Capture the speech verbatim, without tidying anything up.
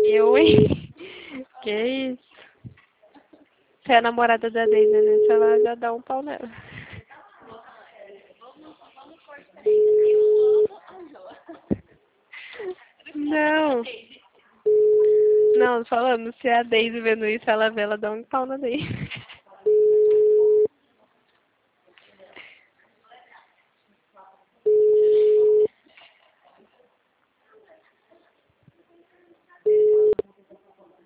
Eu, hein? Que isso? Você é a namorada da Daisy, né? Se ela já dá um pau nela. Não. Não, falando, se a Daisy vendo isso, ela vê, ela dá um pau na Daisy.